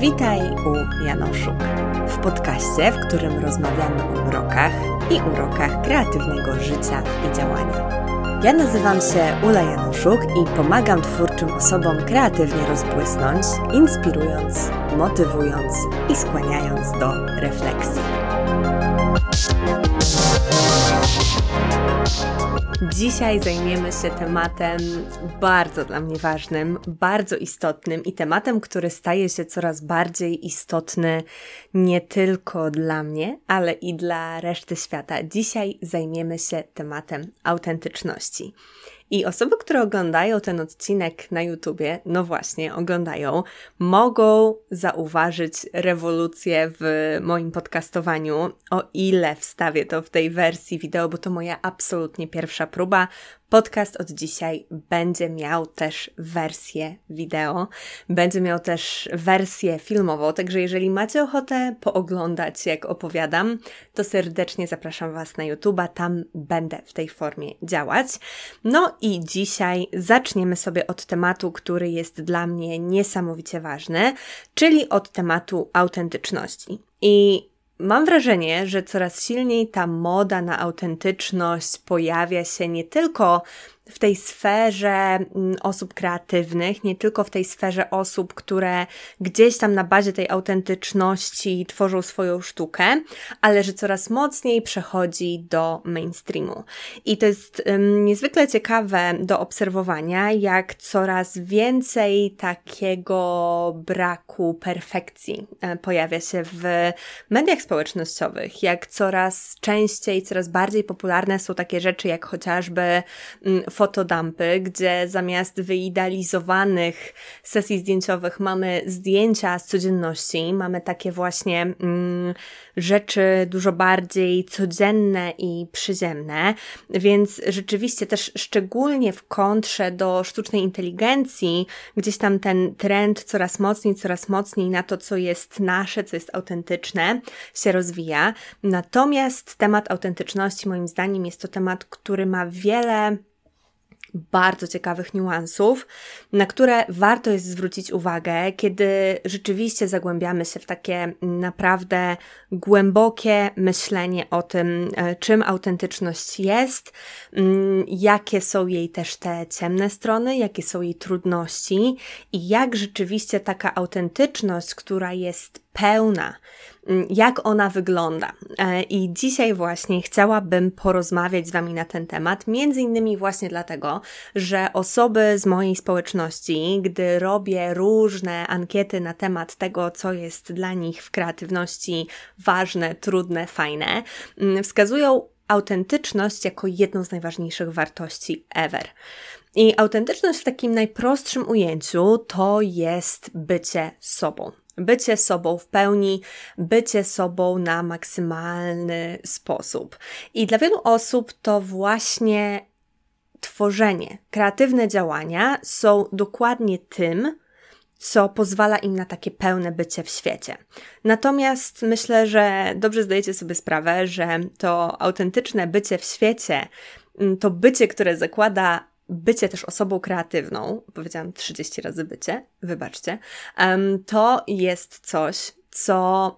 Witaj u Janoszuk, w podcaście, w którym rozmawiamy o mrokach i urokach kreatywnego życia i działania. Ja nazywam się Ula Janoszuk i pomagam twórczym osobom kreatywnie rozbłysnąć, inspirując, motywując i skłaniając do refleksji. Dzisiaj zajmiemy się tematem bardzo dla mnie ważnym, bardzo istotnym i tematem, który staje się coraz bardziej istotny nie tylko dla mnie, ale i dla reszty świata. Dzisiaj zajmiemy się tematem autentyczności. I osoby, które oglądają ten odcinek na YouTubie, no właśnie, oglądają, mogą zauważyć rewolucję w moim podcastowaniu, o ile wstawię to w tej wersji wideo, bo to moja absolutnie pierwsza próba. Podcast od dzisiaj będzie miał też wersję wideo, będzie miał też wersję filmową, także jeżeli macie ochotę pooglądać, jak opowiadam, to serdecznie zapraszam Was na YouTube'a, tam będę w tej formie działać. No i dzisiaj zaczniemy sobie od tematu, który jest dla mnie niesamowicie ważny, czyli od tematu autentyczności. I mam wrażenie, że coraz silniej ta moda na autentyczność pojawia się nie tylko w tej sferze osób kreatywnych, nie tylko w tej sferze osób, które gdzieś tam na bazie tej autentyczności tworzą swoją sztukę, ale że coraz mocniej przechodzi do mainstreamu. I to jest niezwykle ciekawe do obserwowania, jak coraz więcej takiego braku perfekcji pojawia się w mediach społecznościowych, jak coraz częściej, coraz bardziej popularne są takie rzeczy, jak chociażby fotodumpy, gdzie zamiast wyidealizowanych sesji zdjęciowych mamy zdjęcia z codzienności, mamy takie właśnie rzeczy dużo bardziej codzienne i przyziemne, więc rzeczywiście też szczególnie w kontrze do sztucznej inteligencji, gdzieś tam ten trend coraz mocniej na to, co jest nasze, co jest autentyczne, się rozwija. Natomiast temat autentyczności moim zdaniem jest to temat, który ma wiele bardzo ciekawych niuansów, na które warto jest zwrócić uwagę, kiedy rzeczywiście zagłębiamy się w takie naprawdę głębokie myślenie o tym, czym autentyczność jest, jakie są jej też te ciemne strony, jakie są jej trudności i jak rzeczywiście taka autentyczność, która jest pełna, jak ona wygląda. I dzisiaj właśnie chciałabym porozmawiać z Wami na ten temat, między innymi właśnie dlatego, że osoby z mojej społeczności, gdy robię różne ankiety na temat tego, co jest dla nich w kreatywności ważne, trudne, fajne, wskazują autentyczność jako jedną z najważniejszych wartości ever. I autentyczność w takim najprostszym ujęciu to jest bycie sobą. Bycie sobą w pełni, bycie sobą na maksymalny sposób. I dla wielu osób to właśnie tworzenie, kreatywne działania są dokładnie tym, co pozwala im na takie pełne bycie w świecie. Natomiast myślę, że dobrze zdajecie sobie sprawę, że to autentyczne bycie w świecie, to bycie, które zakłada bycie też osobą kreatywną, powiedziałam 30 razy bycie, wybaczcie, to jest coś, co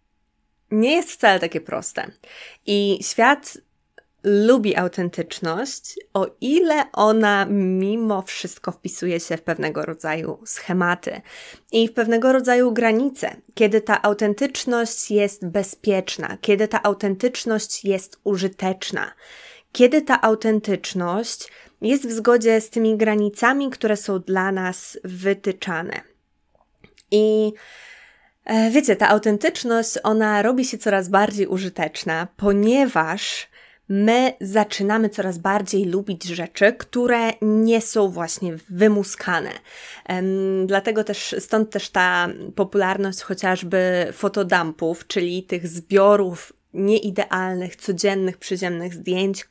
nie jest wcale takie proste. I świat lubi autentyczność, o ile ona mimo wszystko wpisuje się w pewnego rodzaju schematy i w pewnego rodzaju granice, kiedy ta autentyczność jest bezpieczna, kiedy ta autentyczność jest użyteczna, kiedy ta autentyczność jest w zgodzie z tymi granicami, które są dla nas wytyczane. I wiecie, ta autentyczność, ona robi się coraz bardziej użyteczna, ponieważ my zaczynamy coraz bardziej lubić rzeczy, które nie są właśnie wymuskane. Dlatego też, stąd też ta popularność chociażby fotodumpów, czyli tych zbiorów nieidealnych, codziennych, przyziemnych zdjęć,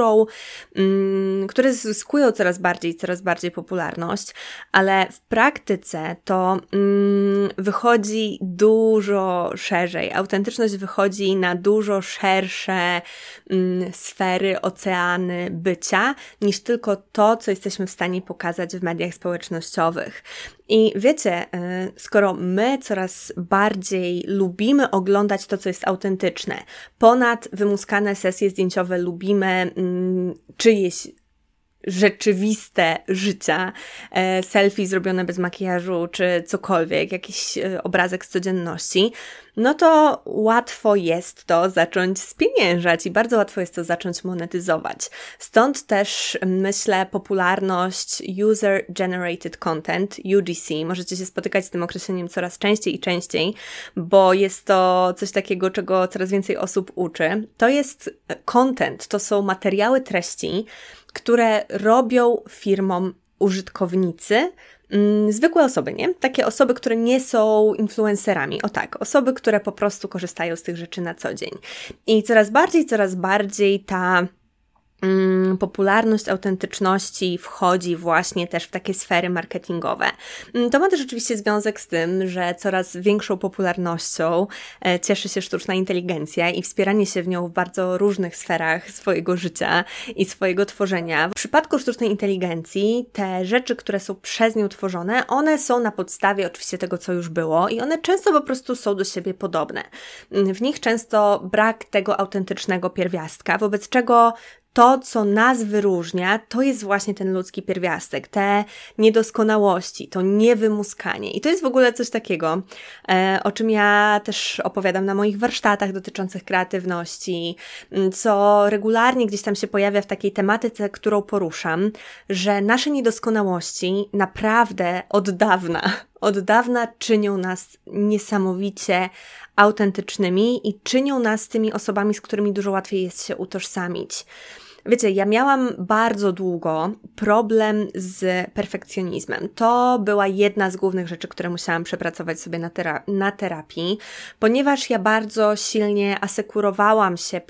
które zyskują coraz bardziej popularność, ale w praktyce to wychodzi dużo szerzej. Autentyczność wychodzi na dużo szersze sfery, oceany bycia, niż tylko to, co jesteśmy w stanie pokazać w mediach społecznościowych. I wiecie, skoro my coraz bardziej lubimy oglądać to, co jest autentyczne, ponad wymuskane sesje zdjęciowe lubimy czyjeś rzeczywiste życia, selfie zrobione bez makijażu, czy cokolwiek, jakiś obrazek z codzienności, no to łatwo jest to zacząć spieniężać i bardzo łatwo jest to zacząć monetyzować. Stąd też, myślę, popularność User Generated Content, UGC. Możecie się spotykać z tym określeniem coraz częściej i częściej, bo jest to coś takiego, czego coraz więcej osób uczy. To jest content, to są materiały treści, które robią firmom użytkownicy, zwykłe osoby, nie? Takie osoby, które nie są influencerami. O tak, osoby, które po prostu korzystają z tych rzeczy na co dzień. I coraz bardziej ta popularność autentyczności wchodzi właśnie też w takie sfery marketingowe. To ma też oczywiście związek z tym, że coraz większą popularnością cieszy się sztuczna inteligencja i wspieranie się w nią w bardzo różnych sferach swojego życia i swojego tworzenia. W przypadku sztucznej inteligencji te rzeczy, które są przez nią tworzone, one są na podstawie oczywiście tego, co już było i one często po prostu są do siebie podobne. W nich często brak tego autentycznego pierwiastka, wobec czego to, co nas wyróżnia, to jest właśnie ten ludzki pierwiastek, te niedoskonałości, to niewymuskanie. I to jest w ogóle coś takiego, o czym ja też opowiadam na moich warsztatach dotyczących kreatywności, co regularnie gdzieś tam się pojawia w takiej tematyce, którą poruszam, że nasze niedoskonałości naprawdę od dawna czynią nas niesamowicie autentycznymi i czynią nas tymi osobami, z którymi dużo łatwiej jest się utożsamić. Wiecie, ja miałam bardzo długo problem z perfekcjonizmem. To była jedna z głównych rzeczy, które musiałam przepracować sobie na terapii, ponieważ ja bardzo silnie asekurowałam się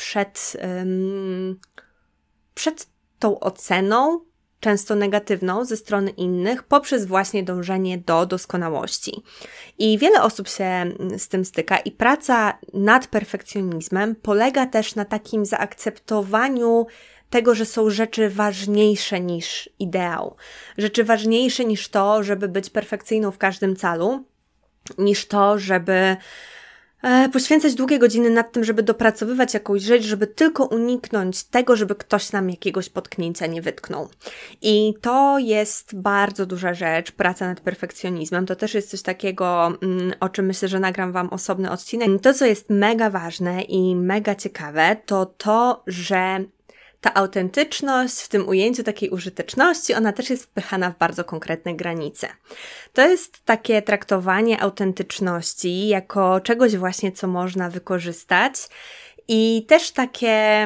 przed tą oceną, często negatywną ze strony innych, poprzez właśnie dążenie do doskonałości. I wiele osób się z tym styka i praca nad perfekcjonizmem polega też na takim zaakceptowaniu tego, że są rzeczy ważniejsze niż ideał. Rzeczy ważniejsze niż to, żeby być perfekcyjną w każdym calu, niż to, żeby poświęcać długie godziny nad tym, żeby dopracowywać jakąś rzecz, żeby tylko uniknąć tego, żeby ktoś nam jakiegoś potknięcia nie wytknął. I to jest bardzo duża rzecz, praca nad perfekcjonizmem. To też jest coś takiego, o czym myślę, że nagram Wam osobny odcinek. To, co jest mega ważne i mega ciekawe, to, że ta autentyczność w tym ujęciu takiej użyteczności, ona też jest wpychana w bardzo konkretne granice. To jest takie traktowanie autentyczności jako czegoś właśnie, co można wykorzystać i też takie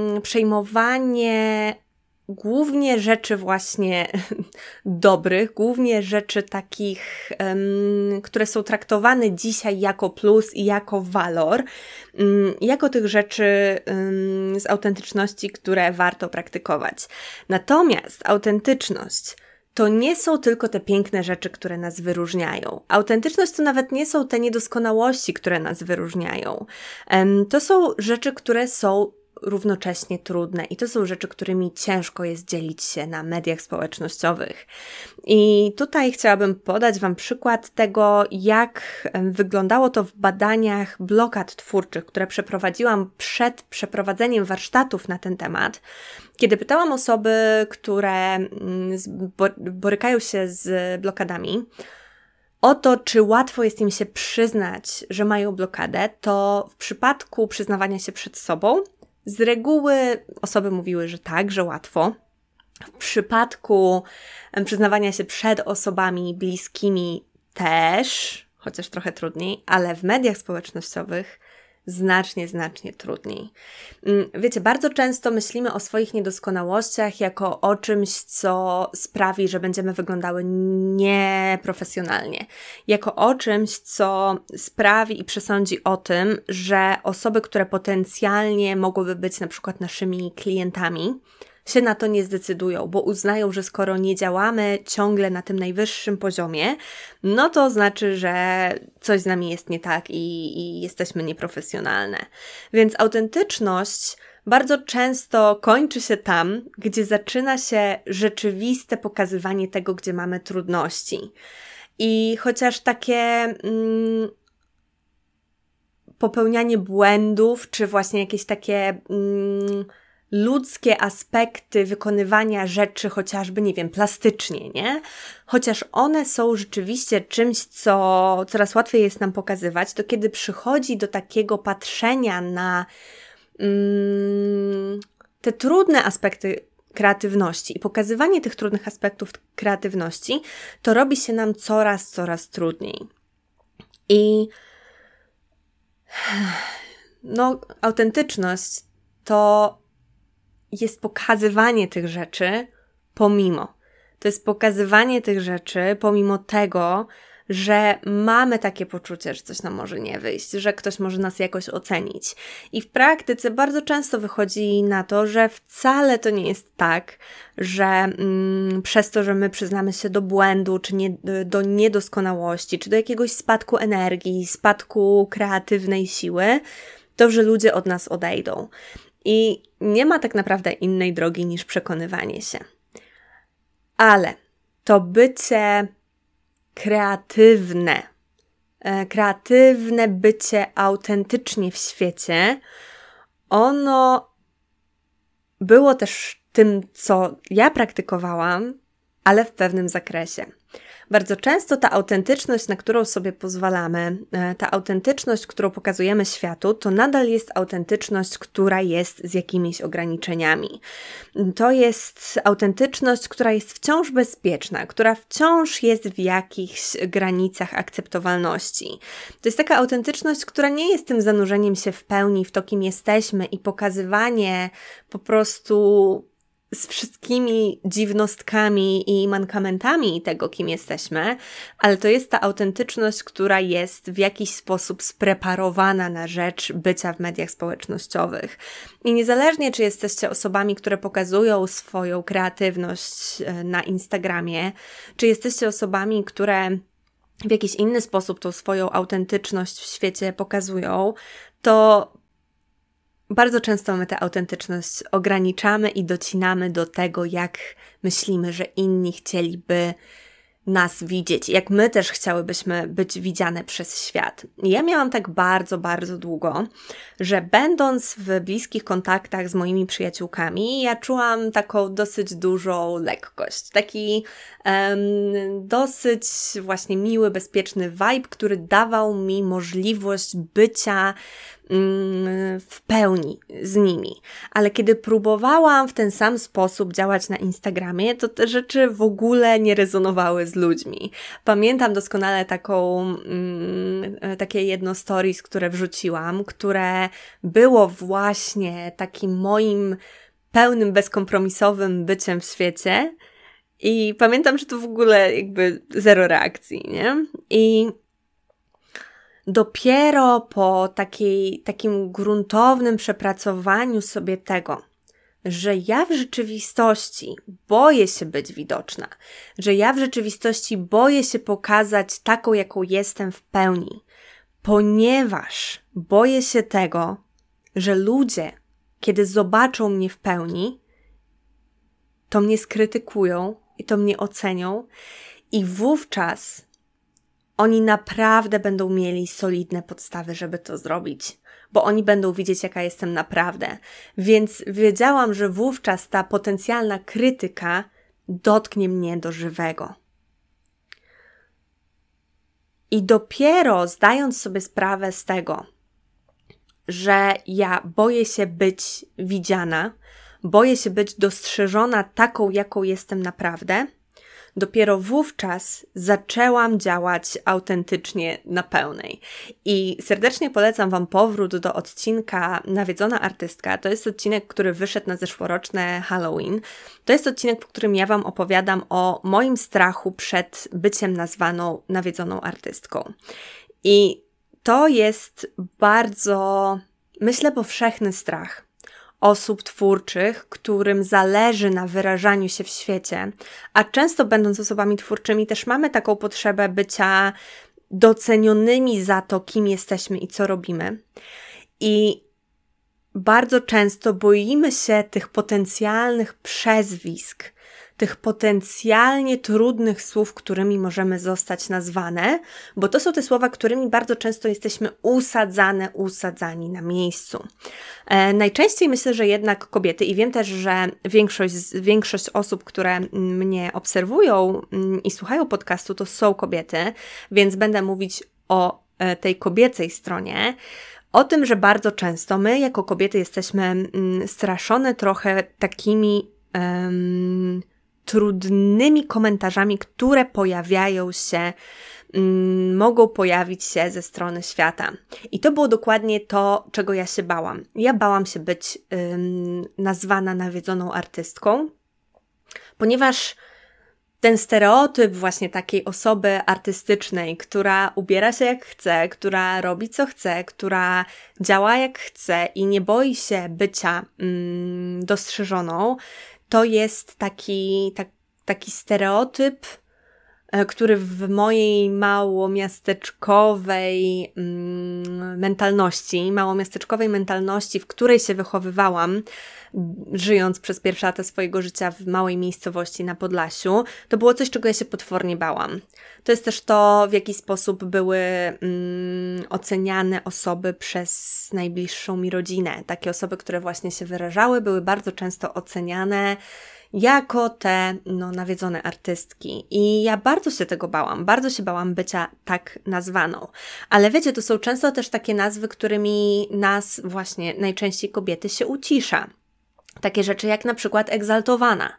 przejmowanie głównie rzeczy właśnie dobrych, głównie rzeczy takich, które są traktowane dzisiaj jako plus i jako walor, jako tych rzeczy z autentyczności, które warto praktykować. Natomiast autentyczność to nie są tylko te piękne rzeczy, które nas wyróżniają. Autentyczność to nawet nie są te niedoskonałości, które nas wyróżniają. To są rzeczy, które są równocześnie trudne i to są rzeczy, którymi ciężko jest dzielić się na mediach społecznościowych. I tutaj chciałabym podać Wam przykład tego, jak wyglądało to w badaniach blokad twórczych, które przeprowadziłam przed przeprowadzeniem warsztatów na ten temat. Kiedy pytałam osoby, które borykają się z blokadami, o to, czy łatwo jest im się przyznać, że mają blokadę, to w przypadku przyznawania się przed sobą z reguły osoby mówiły, że tak, że łatwo. W przypadku przyznawania się przed osobami bliskimi też, chociaż trochę trudniej, ale w mediach społecznościowych znacznie trudniej. Wiecie, bardzo często myślimy o swoich niedoskonałościach jako o czymś, co sprawi, że będziemy wyglądały nieprofesjonalnie. Jako o czymś, co sprawi i przesądzi o tym, że osoby, które potencjalnie mogłyby być na przykład naszymi klientami, się na to nie zdecydują, bo uznają, że skoro nie działamy ciągle na tym najwyższym poziomie, no to znaczy, że coś z nami jest nie tak i jesteśmy nieprofesjonalne. Więc autentyczność bardzo często kończy się tam, gdzie zaczyna się rzeczywiste pokazywanie tego, gdzie mamy trudności. I chociaż takie popełnianie błędów, czy właśnie jakieś takie ludzkie aspekty wykonywania rzeczy, chociażby, nie wiem, plastycznie, nie? Chociaż one są rzeczywiście czymś, co coraz łatwiej jest nam pokazywać, to kiedy przychodzi do takiego patrzenia na te trudne aspekty kreatywności i pokazywanie tych trudnych aspektów kreatywności, to robi się nam coraz trudniej. I autentyczność to jest pokazywanie tych rzeczy pomimo. To jest pokazywanie tych rzeczy pomimo tego, że mamy takie poczucie, że coś nam może nie wyjść, że ktoś może nas jakoś ocenić. I w praktyce bardzo często wychodzi na to, że wcale to nie jest tak, że przez to, że my przyznamy się do błędu, czy do niedoskonałości, czy do jakiegoś spadku energii, spadku kreatywnej siły, to, że ludzie od nas odejdą. I nie ma tak naprawdę innej drogi niż przekonywanie się. Ale to bycie kreatywne bycie autentycznie w świecie, ono było też tym, co ja praktykowałam, ale w pewnym zakresie. Bardzo często ta autentyczność, na którą sobie pozwalamy, ta autentyczność, którą pokazujemy światu, to nadal jest autentyczność, która jest z jakimiś ograniczeniami. To jest autentyczność, która jest wciąż bezpieczna, która wciąż jest w jakichś granicach akceptowalności. To jest taka autentyczność, która nie jest tym zanurzeniem się w pełni w to, kim jesteśmy i pokazywanie po prostu z wszystkimi dziwnostkami i mankamentami tego, kim jesteśmy, ale to jest ta autentyczność, która jest w jakiś sposób spreparowana na rzecz bycia w mediach społecznościowych. I niezależnie, czy jesteście osobami, które pokazują swoją kreatywność na Instagramie, czy jesteście osobami, które w jakiś inny sposób tą swoją autentyczność w świecie pokazują, to bardzo często my tę autentyczność ograniczamy i docinamy do tego, jak myślimy, że inni chcieliby nas widzieć, jak my też chciałybyśmy być widziane przez świat. I ja miałam tak bardzo długo, że będąc w bliskich kontaktach z moimi przyjaciółkami, ja czułam taką dosyć dużą lekkość, taki dosyć właśnie miły, bezpieczny vibe, który dawał mi możliwość bycia w pełni z nimi. Ale kiedy próbowałam w ten sam sposób działać na Instagramie, to te rzeczy w ogóle nie rezonowały z ludźmi. Pamiętam doskonale takie jedno stories, które wrzuciłam, które było właśnie takim moim pełnym, bezkompromisowym byciem w świecie i pamiętam, że to w ogóle jakby zero reakcji, nie? I dopiero po takim gruntownym przepracowaniu sobie tego, że ja w rzeczywistości boję się być widoczna, że ja w rzeczywistości boję się pokazać taką, jaką jestem w pełni, ponieważ boję się tego, że ludzie, kiedy zobaczą mnie w pełni, to mnie skrytykują i to mnie ocenią i wówczas oni naprawdę będą mieli solidne podstawy, żeby to zrobić, bo oni będą widzieć, jaka jestem naprawdę. Więc wiedziałam, że wówczas ta potencjalna krytyka dotknie mnie do żywego. I dopiero zdając sobie sprawę z tego, że ja boję się być widziana, boję się być dostrzeżona taką, jaką jestem naprawdę, dopiero wówczas zaczęłam działać autentycznie na pełnej. I serdecznie polecam Wam powrót do odcinka Nawiedzona artystka. To jest odcinek, który wyszedł na zeszłoroczne Halloween. To jest odcinek, w którym ja Wam opowiadam o moim strachu przed byciem nazwaną nawiedzoną artystką. I to jest bardzo, myślę, powszechny strach osób twórczych, którym zależy na wyrażaniu się w świecie, a często będąc osobami twórczymi też mamy taką potrzebę bycia docenionymi za to, kim jesteśmy i co robimy. I bardzo często boimy się tych potencjalnych przezwisk, tych potencjalnie trudnych słów, którymi możemy zostać nazwane, bo to są te słowa, którymi bardzo często jesteśmy usadzani na miejscu. Najczęściej myślę, że jednak kobiety, i wiem też, że większość osób, które mnie obserwują i słuchają podcastu, to są kobiety, więc będę mówić o tej kobiecej stronie, o tym, że bardzo często my jako kobiety jesteśmy straszone trochę takimi trudnymi komentarzami, które mogą pojawić się ze strony świata. I to było dokładnie to, czego ja się bałam. Ja bałam się być nazwana nawiedzoną artystką, ponieważ ten stereotyp właśnie takiej osoby artystycznej, która ubiera się jak chce, która robi co chce, która działa jak chce i nie boi się bycia dostrzeżoną, to jest taki stereotyp, który w mojej małomiasteczkowej mentalności, w której się wychowywałam, żyjąc przez pierwsze lata swojego życia w małej miejscowości na Podlasiu, to było coś, czego ja się potwornie bałam. To jest też to, w jaki sposób były oceniane osoby przez najbliższą mi rodzinę. Takie osoby, które właśnie się wyrażały, były bardzo często oceniane jako te nawiedzone artystki. I ja bardzo się tego bałam. Bardzo się bałam bycia tak nazwaną. Ale wiecie, to są często też takie nazwy, którymi nas właśnie najczęściej kobiety się ucisza. Takie rzeczy jak na przykład egzaltowana.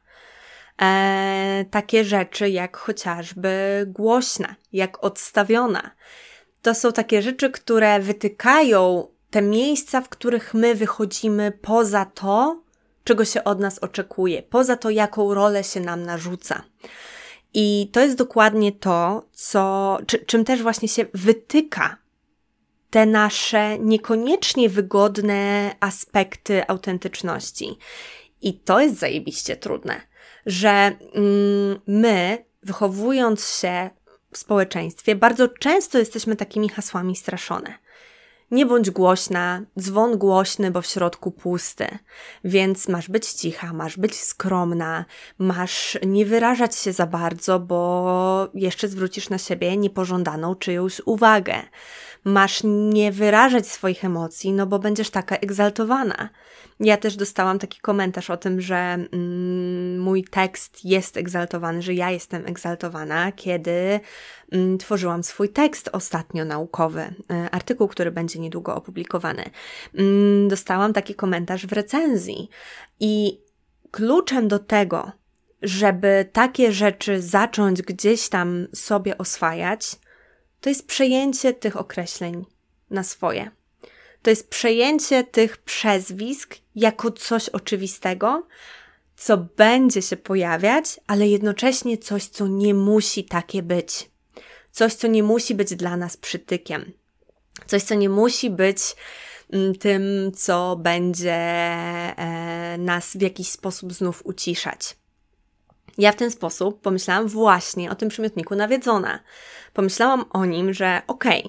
Takie rzeczy jak chociażby głośna, jak odstawiona. To są takie rzeczy, które wytykają te miejsca, w których my wychodzimy poza to, czego się od nas oczekuje, poza to, jaką rolę się nam narzuca. I to jest dokładnie to, czym też właśnie się wytyka te nasze niekoniecznie wygodne aspekty autentyczności. I to jest zajebiście trudne, że my, wychowując się w społeczeństwie, bardzo często jesteśmy takimi hasłami straszone. Nie bądź głośna, dzwon głośny, bo w środku pusty. Więc masz być cicha, masz być skromna, masz nie wyrażać się za bardzo, bo jeszcze zwrócisz na siebie niepożądaną czyjąś uwagę. Masz nie wyrażać swoich emocji, bo będziesz taka egzaltowana. Ja też dostałam taki komentarz o tym, że mój tekst jest egzaltowany, że ja jestem egzaltowana, kiedy tworzyłam swój tekst ostatnio naukowy, artykuł, który będzie niedługo opublikowany. Dostałam taki komentarz w recenzji i kluczem do tego, żeby takie rzeczy zacząć gdzieś tam sobie oswajać, to jest przejęcie tych określeń na swoje. To jest przejęcie tych przezwisk jako coś oczywistego, co będzie się pojawiać, ale jednocześnie coś, co nie musi takie być. Coś, co nie musi być dla nas przytykiem. Coś, co nie musi być tym, co będzie nas w jakiś sposób znów uciszać. Ja w ten sposób pomyślałam właśnie o tym przymiotniku nawiedzona. Pomyślałam o nim, że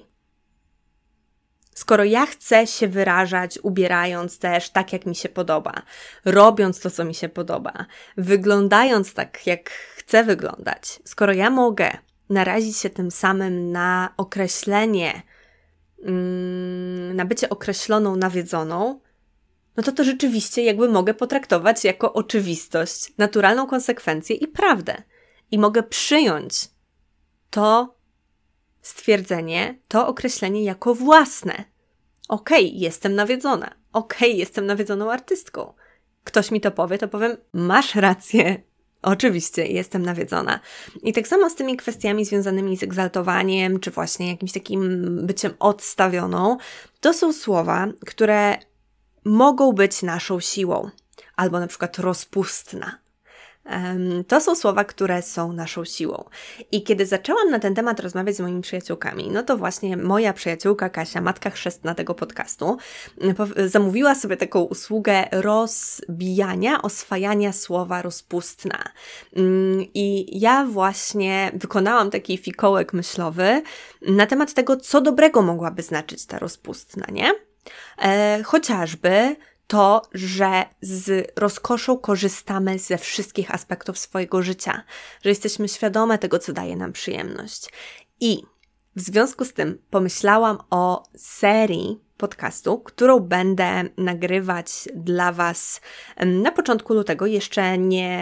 skoro ja chcę się wyrażać, ubierając też tak, jak mi się podoba, robiąc to, co mi się podoba, wyglądając tak, jak chcę wyglądać, skoro ja mogę narazić się tym samym na określenie, na bycie określoną nawiedzoną, to rzeczywiście jakby mogę potraktować jako oczywistość, naturalną konsekwencję i prawdę. I mogę przyjąć to stwierdzenie, to określenie jako własne. Jestem nawiedzona. Jestem nawiedzoną artystką. Ktoś mi to powie, to powiem, masz rację. Oczywiście, jestem nawiedzona. I tak samo z tymi kwestiami związanymi z egzaltowaniem, czy właśnie jakimś takim byciem odstawioną, to są słowa, które mogą być naszą siłą. Albo na przykład rozpustna. To są słowa, które są naszą siłą. I kiedy zaczęłam na ten temat rozmawiać z moimi przyjaciółkami, to właśnie moja przyjaciółka Kasia, matka chrzestna tego podcastu, zamówiła sobie taką usługę rozbijania, oswajania słowa rozpustna. I ja właśnie wykonałam taki fikołek myślowy na temat tego, co dobrego mogłaby znaczyć ta rozpustna, nie? Chociażby to, że z rozkoszą korzystamy ze wszystkich aspektów swojego życia, że jesteśmy świadome tego, co daje nam przyjemność. I w związku z tym pomyślałam o serii podcastu, którą będę nagrywać dla Was na początku lutego. Jeszcze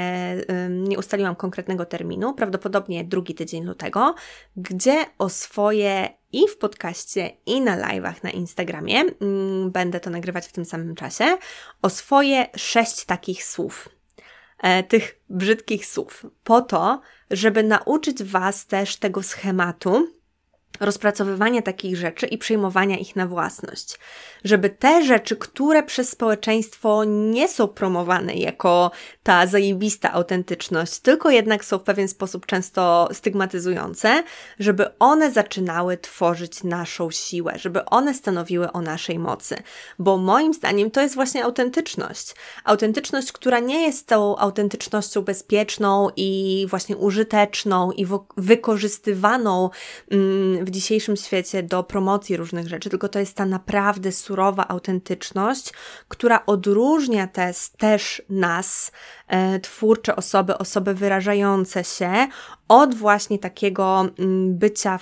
nie ustaliłam konkretnego terminu, prawdopodobnie drugi tydzień lutego, gdzie o swoje i w podcaście, i na live'ach na Instagramie, będę to nagrywać w tym samym czasie, o swoje 6 takich słów. Tych brzydkich słów, po to, żeby nauczyć Was też tego schematu rozpracowywania takich rzeczy i przyjmowania ich na własność. Żeby te rzeczy, które przez społeczeństwo nie są promowane jako ta zajebista autentyczność, tylko jednak są w pewien sposób często stygmatyzujące, żeby one zaczynały tworzyć naszą siłę, żeby one stanowiły o naszej mocy. Bo moim zdaniem to jest właśnie autentyczność. Autentyczność, która nie jest tą autentycznością bezpieczną i właśnie użyteczną i wykorzystywaną w dzisiejszym świecie do promocji różnych rzeczy, tylko to jest ta naprawdę surowa autentyczność, która odróżnia też nas, twórcze osoby wyrażające się, od właśnie takiego bycia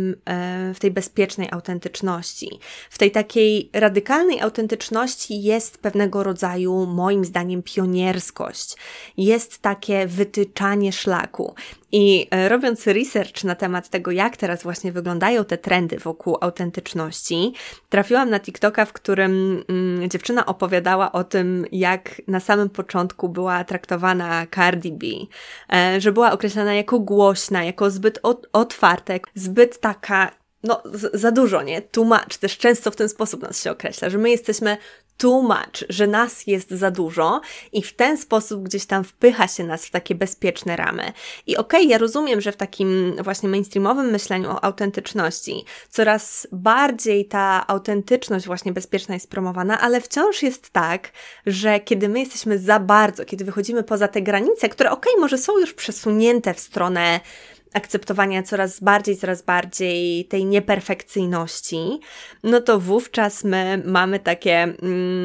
w tej bezpiecznej autentyczności. W tej takiej radykalnej autentyczności jest pewnego rodzaju, moim zdaniem, pionierskość. Jest takie wytyczanie szlaku. I robiąc research na temat tego, jak teraz właśnie wyglądają te trendy wokół autentyczności, trafiłam na TikToka, w którym dziewczyna opowiadała o tym, jak na samym początku była traktowana Cardi B, że była określana jako głośna, jako zbyt otwarta, zbyt taka, za dużo, nie? Too much. Też często w ten sposób nas się określa, że my jesteśmy too much, że nas jest za dużo i w ten sposób gdzieś tam wpycha się nas w takie bezpieczne ramy. I okej, ja rozumiem, że w takim właśnie mainstreamowym myśleniu o autentyczności coraz bardziej ta autentyczność właśnie bezpieczna jest promowana, ale wciąż jest tak, że kiedy my jesteśmy za bardzo, kiedy wychodzimy poza te granice, które może są już przesunięte w stronę akceptowania coraz bardziej tej nieperfekcyjności, no to wówczas my mamy takie,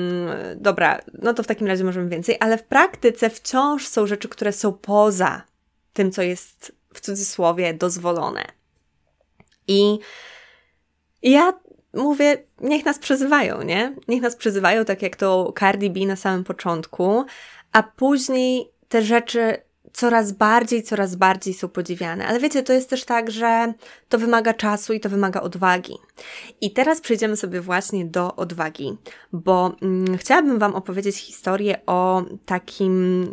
dobra, no to w takim razie możemy więcej, ale w praktyce wciąż są rzeczy, które są poza tym, co jest w cudzysłowie dozwolone. I ja mówię, niech nas przezywają, nie? Niech nas przezywają, tak jak to Cardi B na samym początku, a później te rzeczy coraz bardziej są podziwiane. Ale wiecie, to jest też tak, że to wymaga czasu i to wymaga odwagi. I teraz przejdziemy sobie właśnie do odwagi, bo chciałabym Wam opowiedzieć historię o takim...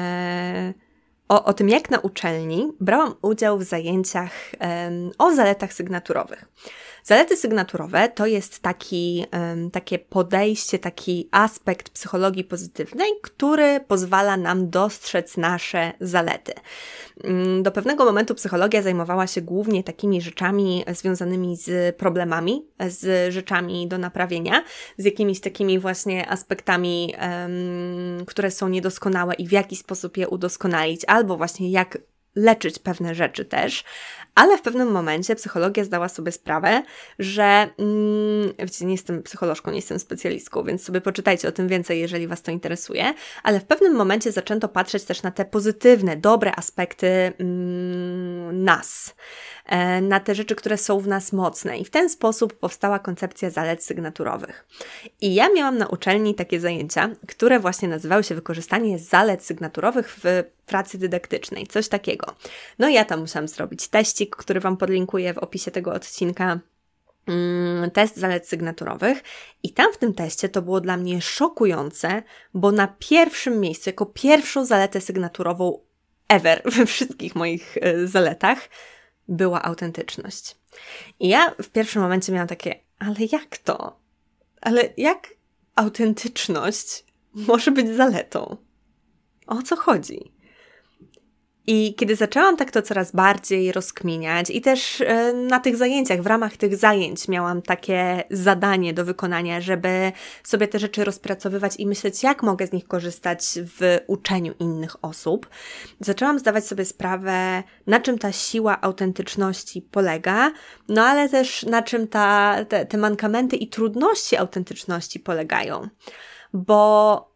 O tym, jak na uczelni brałam udział w zajęciach o zaletach sygnaturowych. Zalety sygnaturowe to jest takie podejście, taki aspekt psychologii pozytywnej, który pozwala nam dostrzec nasze zalety. Do pewnego momentu psychologia zajmowała się głównie takimi rzeczami związanymi z problemami, z rzeczami do naprawienia, z jakimiś takimi właśnie aspektami, które są niedoskonałe i w jaki sposób je udoskonalić, albo właśnie jak leczyć pewne rzeczy też, ale w pewnym momencie psychologia zdała sobie sprawę, że, wiecie, nie jestem psycholożką, nie jestem specjalistką, więc sobie poczytajcie o tym więcej, jeżeli Was to interesuje, ale w pewnym momencie zaczęto patrzeć też na te pozytywne, dobre aspekty nas, na te rzeczy, które są w nas mocne i w ten sposób powstała koncepcja zalet sygnaturowych. I ja miałam na uczelni takie zajęcia, które właśnie nazywały się wykorzystanie zalet sygnaturowych w pracy dydaktycznej, coś takiego. No i ja tam musiałam zrobić teścik, który Wam podlinkuję w opisie tego odcinka, test zalet sygnaturowych i tam w tym teście to było dla mnie szokujące, bo na pierwszym miejscu, jako pierwszą zaletę sygnaturową ever we wszystkich moich zaletach była autentyczność. I ja w pierwszym momencie miałam takie, ale jak to? Ale jak autentyczność może być zaletą? O co chodzi? I kiedy zaczęłam tak to coraz bardziej rozkminiać i też na tych zajęciach, w ramach tych zajęć miałam takie zadanie do wykonania, żeby sobie te rzeczy rozpracowywać i myśleć, jak mogę z nich korzystać w uczeniu innych osób. Zaczęłam zdawać sobie sprawę, na czym ta siła autentyczności polega, no ale też na czym te mankamenty i trudności autentyczności polegają. bo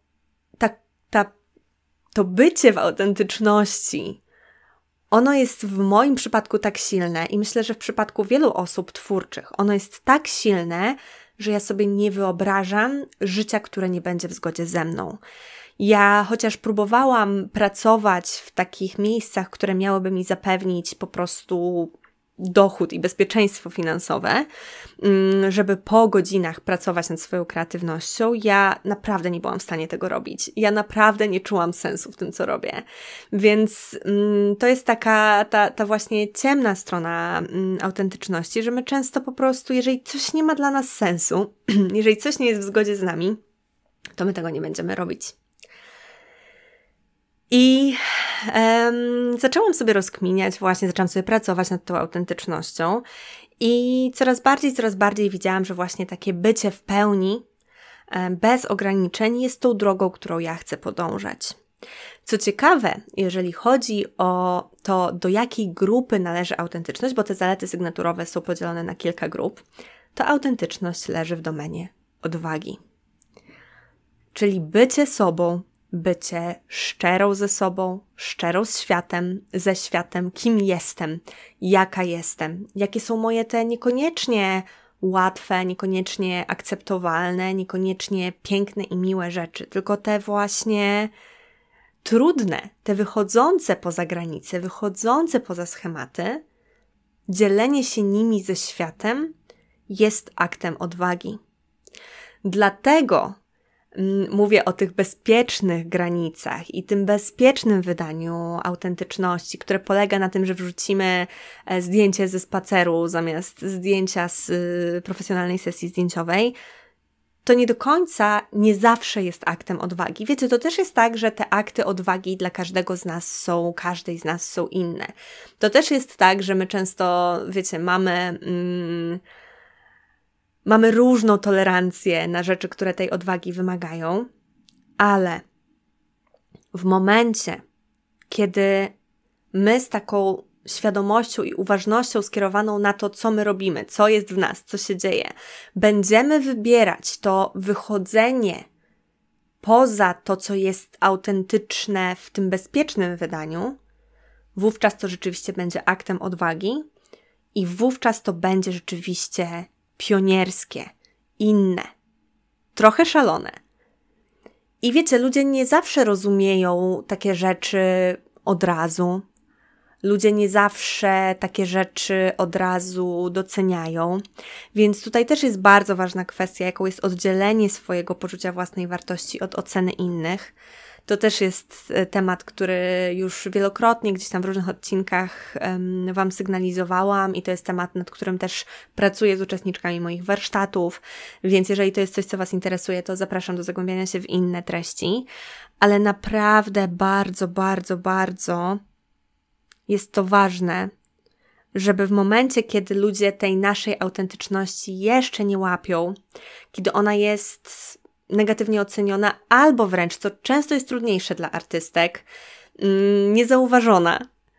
to bycie w autentyczności, ono jest w moim przypadku tak silne i myślę, że w przypadku wielu osób twórczych, ono jest tak silne, że ja sobie nie wyobrażam życia, które nie będzie w zgodzie ze mną. Ja chociaż próbowałam pracować w takich miejscach, które miałyby mi zapewnić po prostu dochód i bezpieczeństwo finansowe, żeby po godzinach pracować nad swoją kreatywnością, ja naprawdę nie byłam w stanie tego robić. Ja naprawdę nie czułam sensu w tym, co robię. Więc to jest taka ta właśnie ciemna strona autentyczności, że my często po prostu, jeżeli coś nie ma dla nas sensu, jeżeli coś nie jest w zgodzie z nami, to my tego nie będziemy robić. I zaczęłam sobie rozkminiać, zaczęłam sobie pracować nad tą autentycznością i coraz bardziej widziałam, że właśnie takie bycie w pełni, bez ograniczeń jest tą drogą, którą ja chcę podążać. Co ciekawe, jeżeli chodzi o to, do jakiej grupy należy autentyczność, bo te zalety sygnaturowe są podzielone na kilka grup, to autentyczność leży w domenie odwagi. Czyli bycie sobą, bycie szczerą ze sobą, szczerą ze światem, kim jestem, jaka jestem, jakie są moje te niekoniecznie łatwe, niekoniecznie akceptowalne, niekoniecznie piękne i miłe rzeczy, tylko te właśnie trudne, te wychodzące poza granice, wychodzące poza schematy. Dzielenie się nimi ze światem jest aktem odwagi. Dlatego mówię o tych bezpiecznych granicach i tym bezpiecznym wydaniu autentyczności, które polega na tym, że wrzucimy zdjęcie ze spaceru zamiast zdjęcia z profesjonalnej sesji zdjęciowej. To nie do końca, nie zawsze jest aktem odwagi. Wiecie, to też jest tak, że te akty odwagi dla każdej z nas są inne. To też jest tak, że my często, wiecie, mamy różną tolerancję na rzeczy, które tej odwagi wymagają, ale w momencie, kiedy my z taką świadomością i uważnością skierowaną na to, co my robimy, co jest w nas, co się dzieje, będziemy wybierać to wychodzenie poza to, co jest autentyczne w tym bezpiecznym wydaniu, wówczas to rzeczywiście będzie aktem odwagi i wówczas to będzie rzeczywiście pionierskie, inne, trochę szalone. I wiecie, ludzie nie zawsze rozumieją takie rzeczy od razu. Ludzie nie zawsze takie rzeczy od razu doceniają. Więc tutaj też jest bardzo ważna kwestia, jaką jest oddzielenie swojego poczucia własnej wartości od oceny innych. To też jest temat, który już wielokrotnie gdzieś tam w różnych odcinkach Wam sygnalizowałam i to jest temat, nad którym też pracuję z uczestniczkami moich warsztatów, więc jeżeli to jest coś, co Was interesuje, to zapraszam do zagłębiania się w inne treści, ale naprawdę bardzo jest to ważne, żeby w momencie, kiedy ludzie tej naszej autentyczności jeszcze nie łapią, kiedy ona jest negatywnie oceniona, albo wręcz, co często jest trudniejsze dla artystek, niezauważona,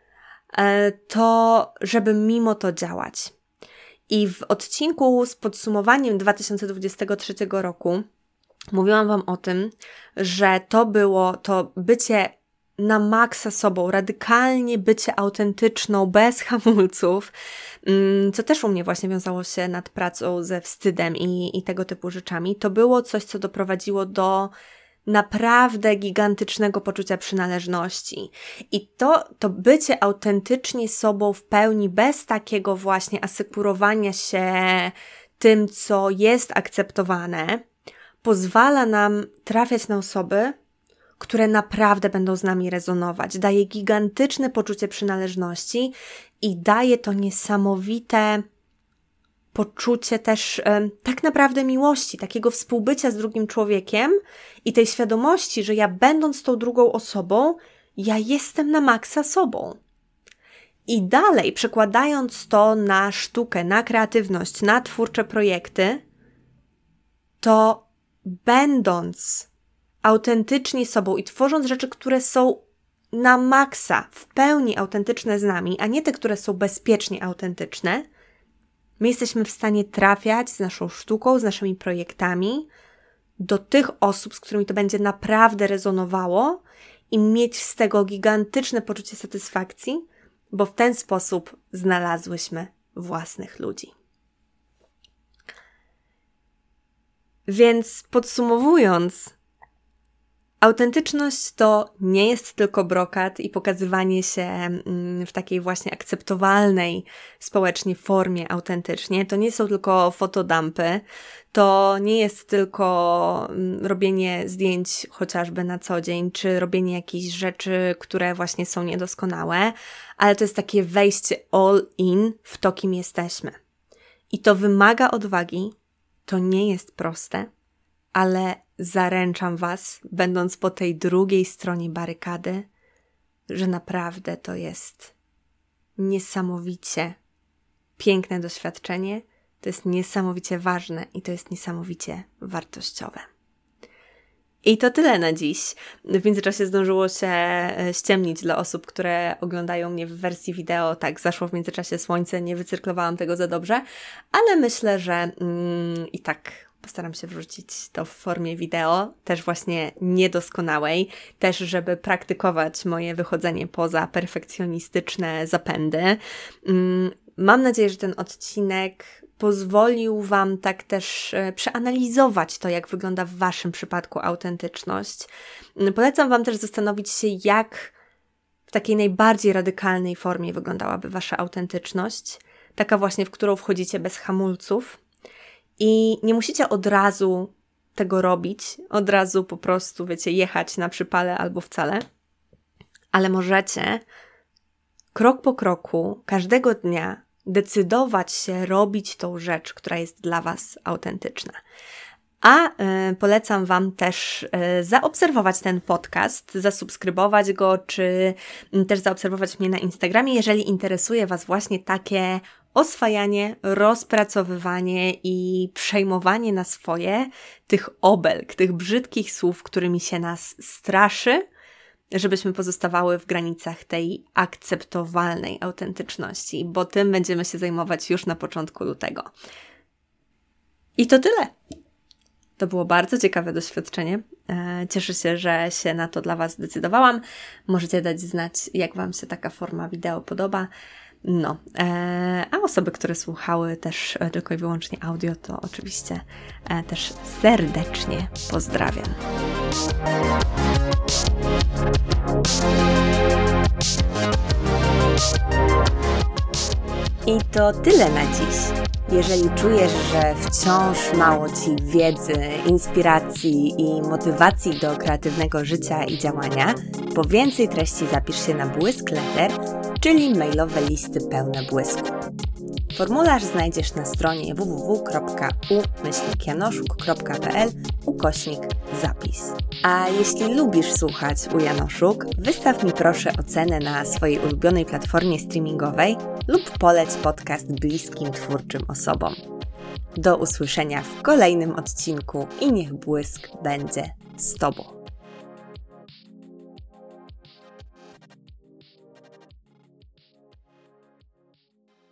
to żeby mimo to działać. I w odcinku z podsumowaniem 2023 roku mówiłam Wam o tym, że to było to bycie na maksa sobą, radykalnie bycie autentyczną, bez hamulców, co też u mnie właśnie wiązało się nad pracą ze wstydem i tego typu rzeczami. To było coś, co doprowadziło do naprawdę gigantycznego poczucia przynależności. I to bycie autentycznie sobą w pełni, bez takiego właśnie asekurowania się tym, co jest akceptowane, pozwala nam trafiać na osoby, które naprawdę będą z nami rezonować. Daje gigantyczne poczucie przynależności i daje to niesamowite poczucie też tak naprawdę miłości, takiego współbycia z drugim człowiekiem i tej świadomości, że ja będąc tą drugą osobą, ja jestem na maksa sobą. I dalej, przekładając to na sztukę, na kreatywność, na twórcze projekty, to będąc autentycznie sobą i tworząc rzeczy, które są na maksa, w pełni autentyczne z nami, a nie te, które są bezpiecznie autentyczne, my jesteśmy w stanie trafiać z naszą sztuką, z naszymi projektami do tych osób, z którymi to będzie naprawdę rezonowało i mieć z tego gigantyczne poczucie satysfakcji, bo w ten sposób znalazłyśmy własnych ludzi. Więc podsumowując, autentyczność to nie jest tylko brokat i pokazywanie się w takiej właśnie akceptowalnej społecznie formie autentycznie. To nie są tylko fotodumpy, to nie jest tylko robienie zdjęć chociażby na co dzień, czy robienie jakichś rzeczy, które właśnie są niedoskonałe, ale to jest takie wejście all in w to, kim jesteśmy. I to wymaga odwagi, to nie jest proste, ale zaręczam Was, będąc po tej drugiej stronie barykady, że naprawdę to jest niesamowicie piękne doświadczenie, to jest niesamowicie ważne i to jest niesamowicie wartościowe. I to tyle na dziś. W międzyczasie zdążyło się ściemnić dla osób, które oglądają mnie w wersji wideo. Tak, zaszło w międzyczasie słońce, nie wycyrklowałam tego za dobrze, ale myślę, że i tak postaram się wrzucić to w formie wideo, też właśnie niedoskonałej, też żeby praktykować moje wychodzenie poza perfekcjonistyczne zapędy. Mam nadzieję, że ten odcinek pozwolił Wam tak też przeanalizować to, jak wygląda w Waszym przypadku autentyczność. Polecam Wam też zastanowić się, jak w takiej najbardziej radykalnej formie wyglądałaby Wasza autentyczność, taka właśnie, w którą wchodzicie bez hamulców. I nie musicie od razu tego robić, od razu po prostu, wiecie, jechać na przypale albo wcale, ale możecie krok po kroku, każdego dnia decydować się robić tą rzecz, która jest dla Was autentyczna. A polecam Wam też zaobserwować ten podcast, zasubskrybować go, czy też zaobserwować mnie na Instagramie, jeżeli interesuje Was właśnie takie oswajanie, rozpracowywanie i przejmowanie na swoje tych obelg, tych brzydkich słów, którymi się nas straszy, żebyśmy pozostawały w granicach tej akceptowalnej autentyczności, bo tym będziemy się zajmować już na początku lutego. I to tyle. To było bardzo ciekawe doświadczenie. Cieszę się, że się na to dla Was zdecydowałam. Możecie dać znać, jak Wam się taka forma wideo podoba. No, a osoby, które słuchały też tylko i wyłącznie audio, to oczywiście też serdecznie pozdrawiam. I to tyle na dziś. Jeżeli czujesz, że wciąż mało Ci wiedzy, inspiracji i motywacji do kreatywnego życia i działania, po więcej treści zapisz się na Błysk Letter, czyli mailowe listy pełne błysku. Formularz znajdziesz na stronie www.u-janoszuk.pl/zapis. A jeśli lubisz słuchać u Janoszuk, wystaw mi proszę ocenę na swojej ulubionej platformie streamingowej lub poleć podcast bliskim twórczym osobom. Do usłyszenia w kolejnym odcinku i niech błysk będzie z Tobą.